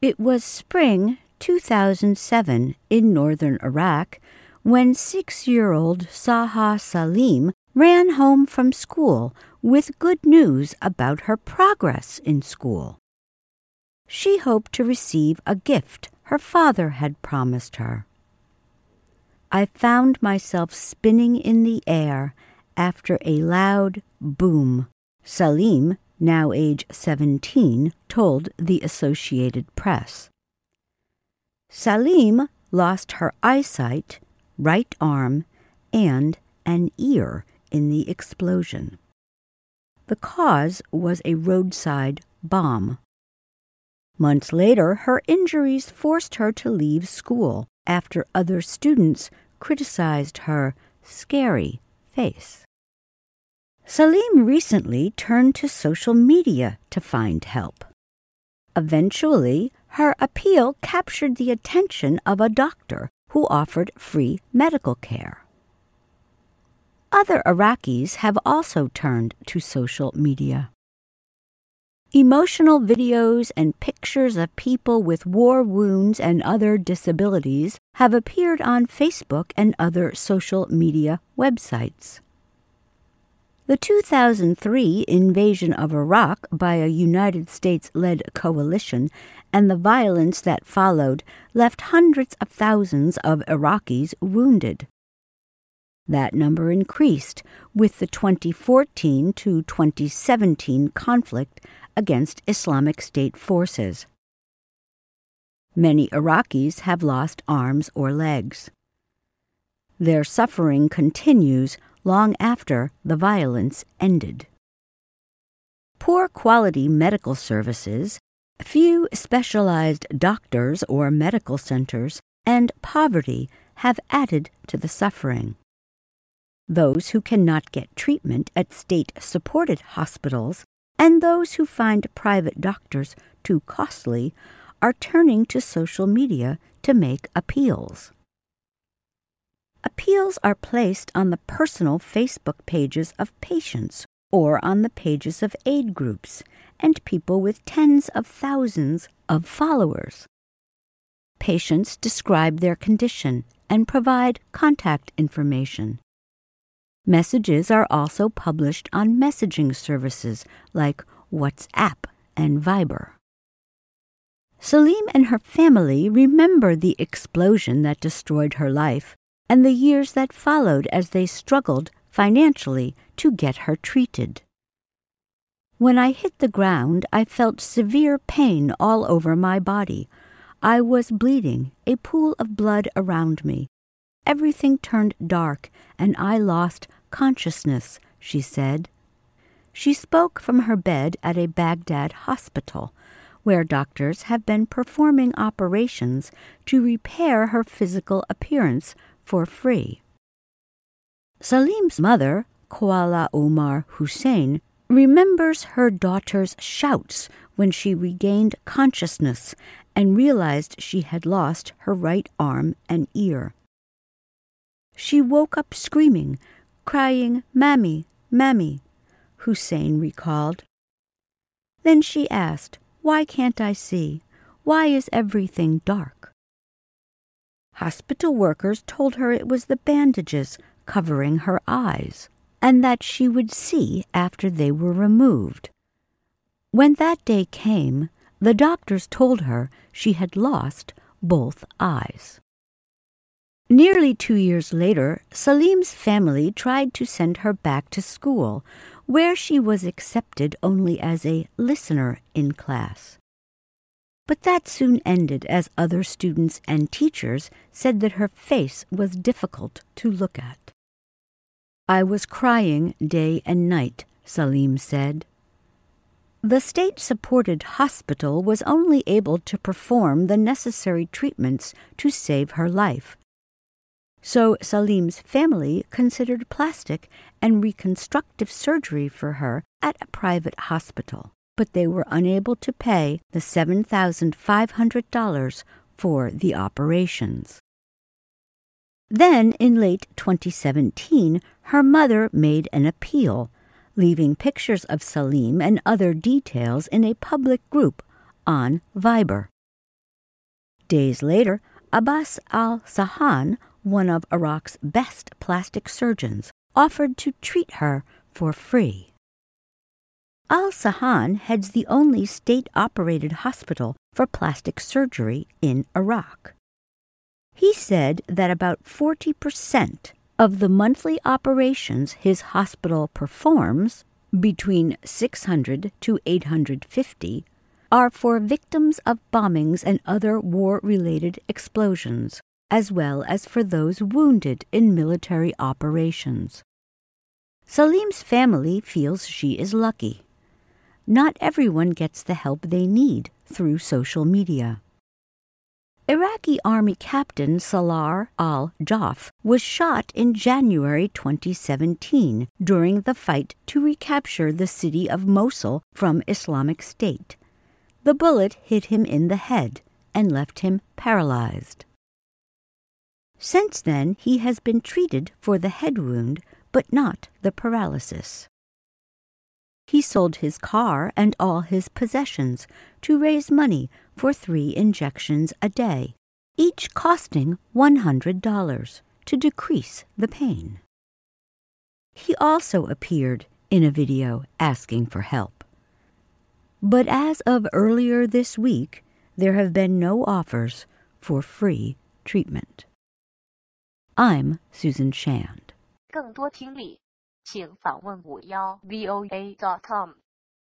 It was spring 2007 in northern Iraq when 6-year-old Saha Salim ran home from school with good news about her progress in school. She hoped to receive a gift her father had promised her. I found myself spinning in the air after a loud boom, Salim, now age 17, told the Associated Press. Salim lost her eyesight, right arm, and an ear in the explosion. The cause was a roadside bomb. Months later, her injuries forced her to leave school after other students criticized her scary face. Salim recently turned to social media to find help. Eventually, her appeal captured the attention of a doctor who offered free medical care. Other Iraqis have also turned to social media. Emotional videos and pictures of people with war wounds and other disabilities have appeared on Facebook and other social media websites. The 2003 invasion of Iraq by a United States-led coalition and the violence that followed left hundreds of thousands of Iraqis wounded. That number increased with the 2014 to 2017 conflict against Islamic State forces. Many Iraqis have lost arms or legs. Their suffering continues long after the violence ended. Poor quality medical services, few specialized doctors or medical centers, and poverty have added to the suffering. Those who cannot get treatment at state-supported hospitals and those who find private doctors too costly are turning to social media to make appeals. Appeals are placed on the personal Facebook pages of patients or on the pages of aid groups and people with tens of thousands of followers. Patients describe their condition and provide contact information. Messages are also published on messaging services like WhatsApp and Viber. Salim and her family remember the explosion that destroyed her life and the years that followed as they struggled financially to get her treated. When I hit the ground, I felt severe pain all over my body. I was bleeding, a pool of blood around me. Everything turned dark, and I lost consciousness, she said. She spoke from her bed at a Baghdad hospital, where doctors have been performing operations to repair her physical appearance for free. Salim's mother, Koala Omar Hussein, remembers her daughter's shouts when she regained consciousness and realized she had lost her right arm and ear. She woke up screaming, crying, "Mammy, Mammy," Hussein recalled. Then she asked, "Why can't I see? Why is everything dark?" Hospital workers told her it was the bandages covering her eyes, and that she would see after they were removed. When that day came, the doctors told her she had lost both eyes. Nearly 2 years later, Salim's family tried to send her back to school, where she was accepted only as a listener in class. But that soon ended as other students and teachers said that her face was difficult to look at. "I was crying day and night," Salim said. The state-supported hospital was only able to perform the necessary treatments to save her life. So Salim's family considered plastic and reconstructive surgery for her at a private hospital, but they were unable to pay the $7,500 for the operations. Then, in late 2017, her mother made an appeal, leaving pictures of Salim and other details in a public group on Viber. Days later, Abbas al-Sahan, one of Iraq's best plastic surgeons, offered to treat her for free. Al-Sahan heads the only state-operated hospital for plastic surgery in Iraq. He said that about 40% of the monthly operations his hospital performs, between 600 to 850, are for victims of bombings and other war-related explosions, as well as for those wounded in military operations. Salim's family feels she is lucky. Not everyone gets the help they need through social media. Iraqi Army Captain Salar al-Jaff was shot in January 2017 during the fight to recapture the city of Mosul from Islamic State. The bullet hit him in the head and left him paralyzed. Since then, he has been treated for the head wound, but not the paralysis. He sold his car and all his possessions to raise money for 3 injections a day, each costing $100 to decrease the pain. He also appeared in a video asking for help. But as of earlier this week, there have been no offers for free treatment. I'm Susan Shand. 更多听力，请访问51voa.com。